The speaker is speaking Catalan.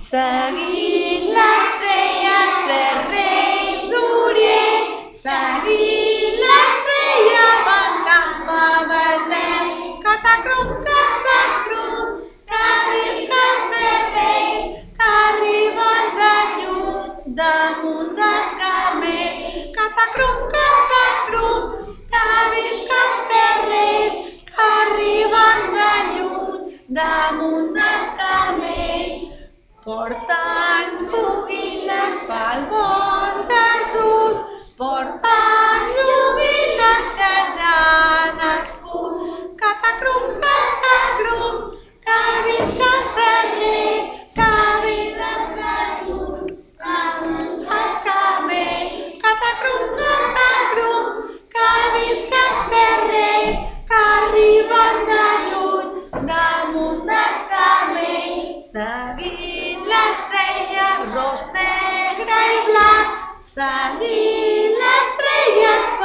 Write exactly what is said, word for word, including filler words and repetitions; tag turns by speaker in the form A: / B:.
A: Seguint l'estrella, tres reis d'Orient, seguint l'estrella van cap a Betlem. Catacrum, catacrum, que visca els tres reis, que arriben de lluny damunt dels camells. Catacrum, catacrum, que visca els tres reis, que arriben de lluny damunt dels camells. Porten joguines pel bon Jesús, porten joguines que ja ha nascut. Catacrum, catacrum, que visca els tres reis, que arriben de lluny damunt dels camells. Catacrum, catacrum, que visca els tres reis, que arriben de lluny damunt dels camells. Seguint l'estrella, ros negre i blanc, seguint l'estrella,